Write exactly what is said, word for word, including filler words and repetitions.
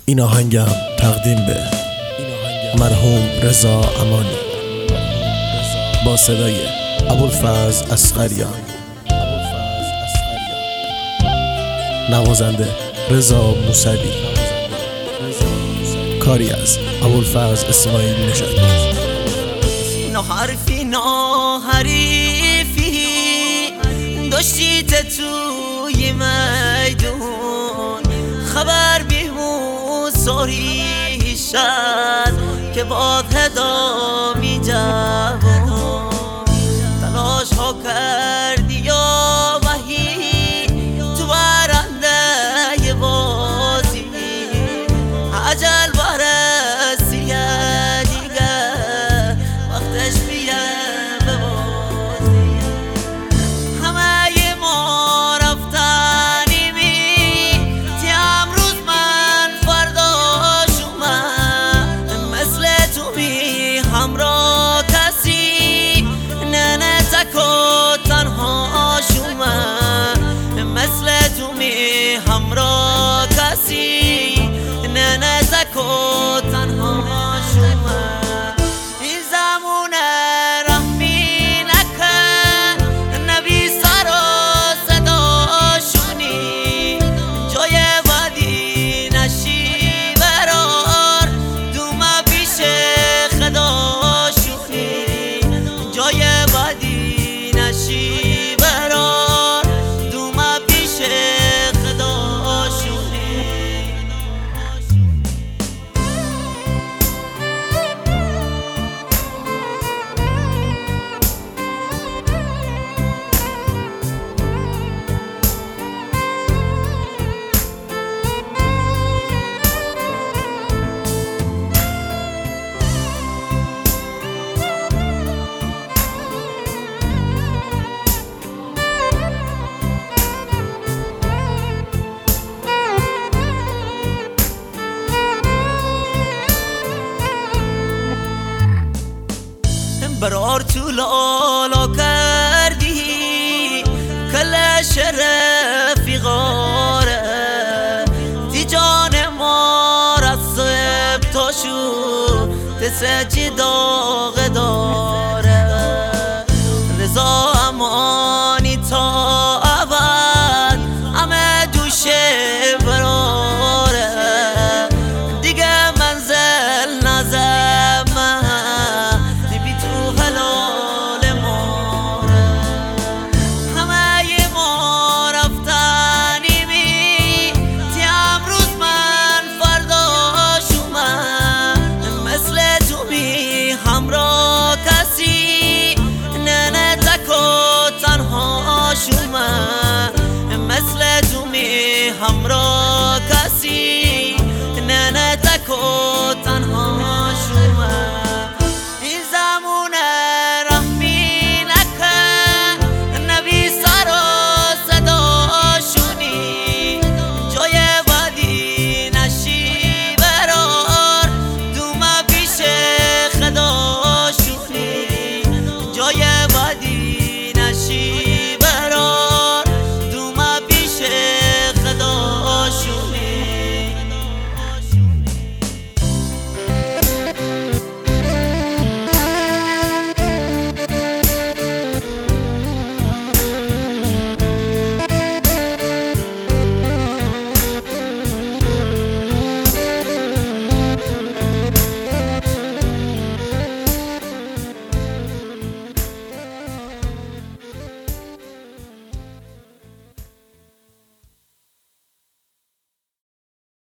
این آهنگم تقدیم به مرحوم رضا امانی با صدای ابوالفضل اصغریان، نوازنده رضا موسوی، کاری از ابوالفضل اسماعیل نژاد. نه حرفی نه حریفی داشتیت توی میدون، خبر بیمون ساری شد که باد هدا می جوان، تلاش ها کردی یا وحی تو برنده بازی، عجل برسیه دیگه وقتش بیه به بازی. همه ما رفتنیمی تی امروز من فرداش اومد، مثل تو بی همراه کسی نه نه تک و تنهاش اومد، مثل تو بی همراه کسی نه نه تک و تنهاش اومد. این زمونه رحمی نکن نبی سر و صداشونی، جای بدی نشی برار دومه پیش خداشونی، جای بدی نشی برار دومه پیش خداشونی. برار تو لالا کردی کلش رفیقاره، تی جان ما رسب تاشو تسجی